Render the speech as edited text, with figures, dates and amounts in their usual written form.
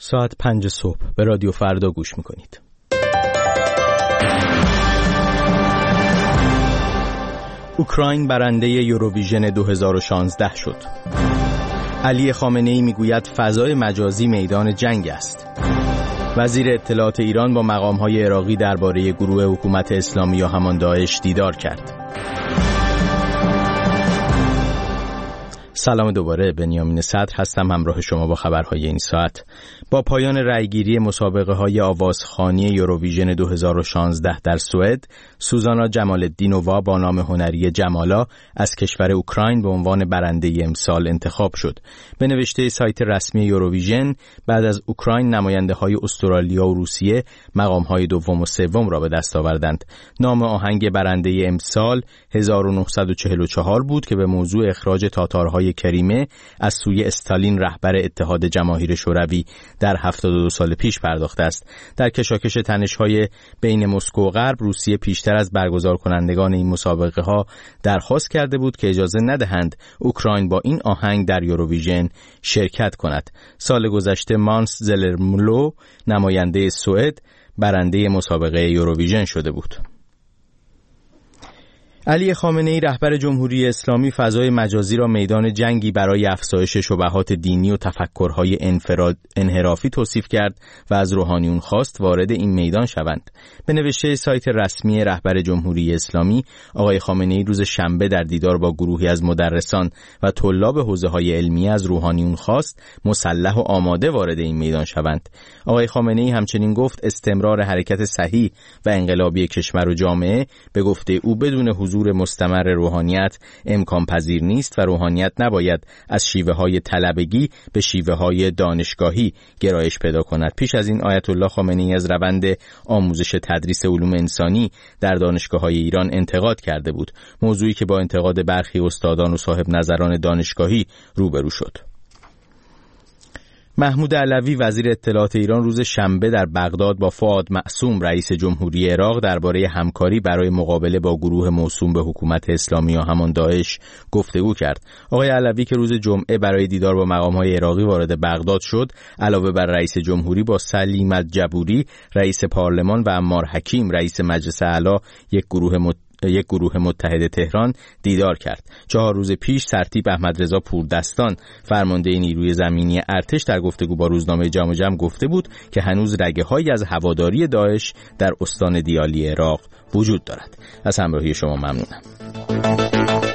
ساعت 5 صبح به رادیو فردا گوش میکنید. اوکراین برنده یوروویژن 2016 شد. علی خامنه‌ای میگوید فضای مجازی میدان جنگ است. وزیر اطلاعات ایران با مقام‌های عراقی درباره گروه حکومت اسلامی یا همان داعش دیدار کرد. سلام دوباره، بنیامین صدر هستم همراه شما با خبرهای این ساعت. با پایان رأیگیری مسابقه‌های آوازخوانی یوروویژن 2016 در سوئد، سوزانا جمال‌الدینووا با نام هنری جمالا از کشور اوکراین به عنوان برنده امسال انتخاب شد. به نوشته سایت رسمی یوروویژن، بعد از اوکراین نماینده‌های استرالیا و روسیه مقام‌های دوم و سوم را به دست آوردند. نام آهنگ برنده امسال 1944 بود که به موضوع اخراج تاتارهای کریمه از سوی استالین رهبر اتحاد جماهیر شوروی در 72 سال پیش پرداخته است. در کشاکش تنش‌های بین مسکو و غرب، روسیه پیشتر از برگزار کنندگان این مسابقه ها درخواست کرده بود که اجازه ندهند اوکراین با این آهنگ در یوروویژن شرکت کند. سال گذشته مانس زلرملو نماینده سوئد برنده مسابقه یوروویژن شده بود. علی خامنه‌ای رهبر جمهوری اسلامی فضای مجازی را میدان جنگی برای افزایش شبهات دینی و تفکرهای انحرافی توصیف کرد و از روحانیون خواست وارد این میدان شوند. به نوشته سایت رسمی رهبر جمهوری اسلامی، آقای خامنه‌ای روز شنبه در دیدار با گروهی از مدرسان و طلاب حوزه‌های علمیه از روحانیون خواست مسلح و آماده وارد این میدان شوند. آقای خامنه‌ای همچنین گفت استمرار حرکت صحیح و انقلابی کشور و جامعه به گفته او بدون حضور مستمر روحانیت امکان پذیر نیست و روحانیت نباید از شیوه‌های طلبگی به شیوه‌های دانشگاهی گرایش پیدا کند. پیش از این آیت الله خامنه‌ای از روند آموزش تدریس علوم انسانی در دانشگاه‌های ایران انتقاد کرده بود، موضوعی که با انتقاد برخی استادان و صاحب نظران دانشگاهی روبرو شد. محمود علوی وزیر اطلاعات ایران روز شنبه در بغداد با فؤاد معصوم رئیس جمهوری عراق درباره همکاری برای مقابله با گروه موسوم به حکومت اسلامی یا همان داعش گفتگو کرد. آقای علوی که روز جمعه برای دیدار با مقام‌های عراقی وارد بغداد شد، علاوه بر رئیس جمهوری با سلیم الجبوری رئیس پارلمان و عمار حکیم رئیس مجلس اعلی یک گروه متحد تهران دیدار کرد. 4 روز پیش سرتیپ احمدرضا پوردستان فرمانده نیروی زمینی ارتش در گفتگو با روزنامه جام جم گفته بود که هنوز رگه‌هایی از هواداری داعش در استان دیالی عراق وجود دارد. از همراهی شما ممنونم.